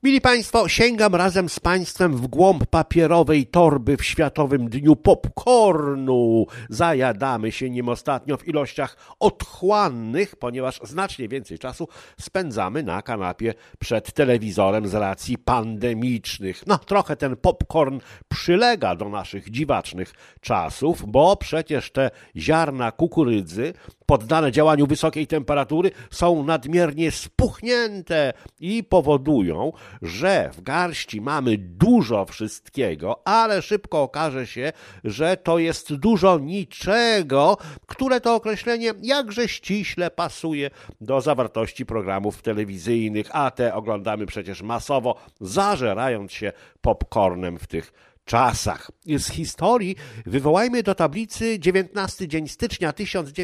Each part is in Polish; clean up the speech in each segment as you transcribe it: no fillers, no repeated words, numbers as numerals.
Mili Państwo, sięgam razem z Państwem w głąb papierowej torby w Światowym Dniu Popcornu. Zajadamy się nim ostatnio w ilościach otchłannych, ponieważ znacznie więcej czasu spędzamy na kanapie przed telewizorem z racji pandemicznych. No, trochę ten popcorn przylega do naszych dziwacznych czasów, bo przecież te ziarna kukurydzy poddane działaniu wysokiej temperatury są nadmiernie spuchnięte i powodują, że w garści mamy dużo wszystkiego, ale szybko okaże się, że to jest dużo niczego, które to określenie jakże ściśle pasuje do zawartości programów telewizyjnych, a te oglądamy przecież masowo, zażerając się popcornem w tych czasach. Z historii wywołajmy do tablicy 19 dzień stycznia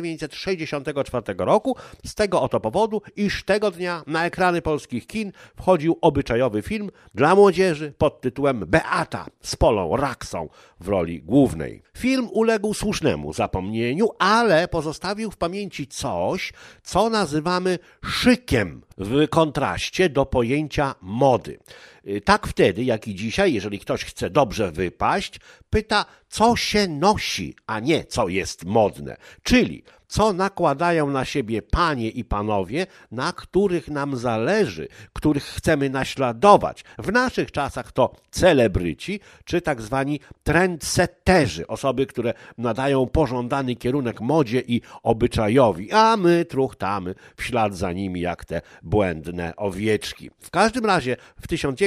1964 roku z tego oto powodu, iż tego dnia na ekrany polskich kin wchodził obyczajowy film dla młodzieży pod tytułem Beata z Polą Raksą w roli głównej. Film uległ słusznemu zapomnieniu, ale pozostawił w pamięci coś, co nazywamy szykiem w kontraście do pojęcia mody. Tak wtedy, jak i dzisiaj, jeżeli ktoś chce dobrze wypaść, pyta, co się nosi, a nie co jest modne. Czyli co nakładają na siebie panie i panowie, na których nam zależy, których chcemy naśladować. W naszych czasach to celebryci, czy tak zwani trendsetterzy, osoby, które nadają pożądany kierunek modzie i obyczajowi, a my truchtamy w ślad za nimi jak te błędne owieczki. W każdym razie w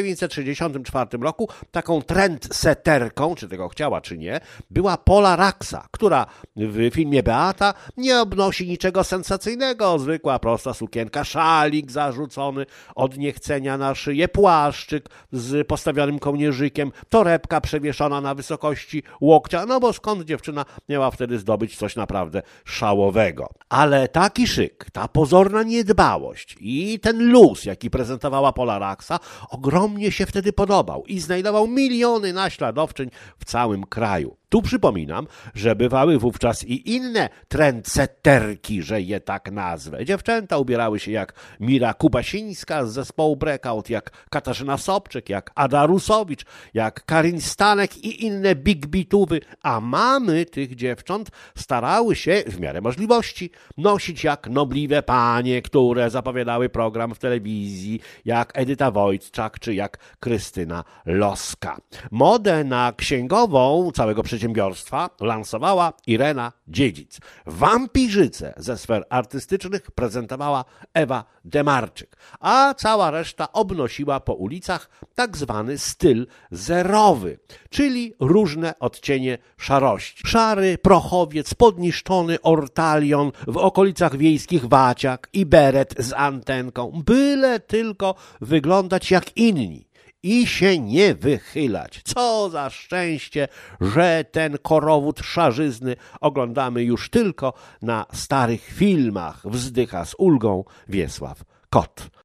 1964 roku taką trendsetterką, czy tego chciała, czy nie, była Pola Raksa, która w filmie Beata nie obnosi niczego sensacyjnego, zwykła prosta sukienka, szalik zarzucony od niechcenia na szyję, płaszczyk z postawionym kołnierzykiem, torebka przewieszona na wysokości łokcia, no bo skąd dziewczyna miała wtedy zdobyć coś naprawdę szałowego. Ale taki szyk, ta pozorna niedbałość i ten luz, jaki prezentowała Pola Raksa, ogromnie się wtedy podobał i znajdował miliony naśladowczyń w całym kraju. Tu przypominam, że bywały wówczas i inne trendsetterki, że je tak nazwę. Dziewczęta ubierały się jak Mira Kubasińska z zespołu Breakout, jak Katarzyna Sobczyk, jak Ada Rusowicz, jak Karin Stanek i inne big beatówy, a mamy tych dziewcząt starały się w miarę możliwości nosić jak nobliwe panie, które zapowiadały program w telewizji, jak Edyta Wojtczak czy jak Krystyna Loska. Modę na księgową całego przedsiębiorstwa lansowała Irena Dziedzic. Wampirzycę ze sfer artystycznych prezentowała Ewa Demarczyk, a cała reszta obnosiła po ulicach tak zwany styl zerowy, czyli różne odcienie szarości. Szary prochowiec, podniszczony ortalion, w okolicach wiejskich waciak i beret z antenką, byle tylko wyglądać jak inni i się nie wychylać. Co za szczęście, że ten korowód szarzyzny oglądamy już tylko na starych filmach. Wzdycha z ulgą Wiesław Kot.